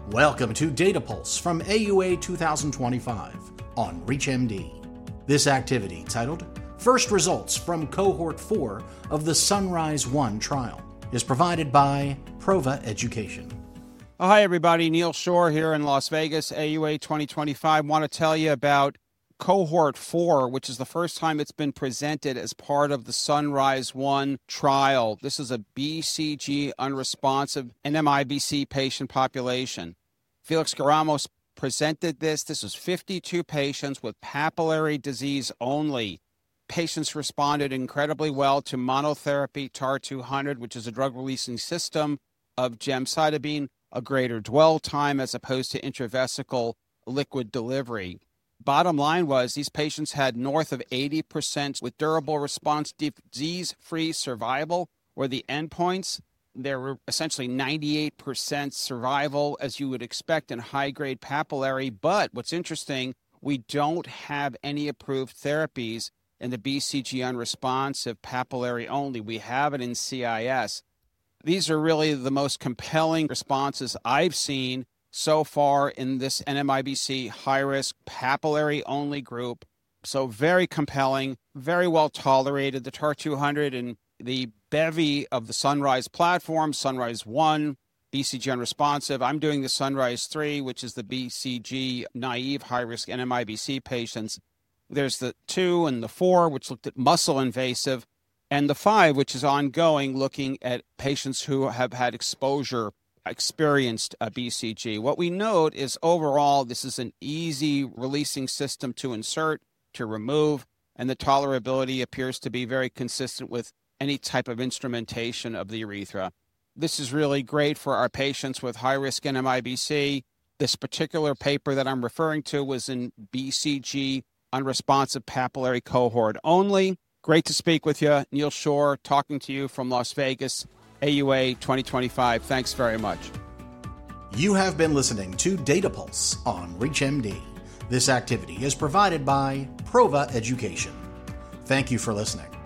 Welcome to Data Pulse from AUA 2025 on ReachMD. This activity, titled First Results from Cohort 4 of the Sunrise-1 trial, is provided by Prova Education. Oh, hi, everybody. Neil Shore here in Las Vegas, AUA 2025. Want to tell you about Cohort 4, which is the first time it's been presented as part of the Sunrise-1 trial. This is a BCG unresponsive NMIBC patient population. Felix Garamos presented this. This was 52 patients with papillary disease only. Patients responded incredibly well to monotherapy TAR-200, which is a drug-releasing system of gemcitabine, a greater dwell time as opposed to intravesical liquid delivery. Bottom line was these patients had north of 80% with durable response, disease-free survival were the endpoints. There were essentially 98% survival, as you would expect in high-grade papillary. But what's interesting, we don't have any approved therapies in the BCG unresponsive papillary only. We have it in CIS. These are really the most compelling responses I've seen so far in this NMIBC high-risk papillary-only group. So very compelling, very well tolerated. The TAR-200 and the bevy of the Sunrise platform, Sunrise-1, BCG unresponsive. I'm doing the Sunrise-3, which is the BCG naive high-risk NMIBC patients. There's the 2 and the 4, which looked at muscle invasive, and the 5, which is ongoing, looking at patients who have had experienced BCG. What we note is overall, this is an easy releasing system to insert, to remove, and the tolerability appears to be very consistent with any type of instrumentation of the urethra. This is really great for our patients with high-risk NMIBC. This particular paper that I'm referring to was in BCG unresponsive papillary cohort only. Great to speak with you. Neil Shore talking to you from Las Vegas, AUA 2025. Thanks very much. You have been listening to Data Pulse on ReachMD. This activity is provided by Prova Education. Thank you for listening.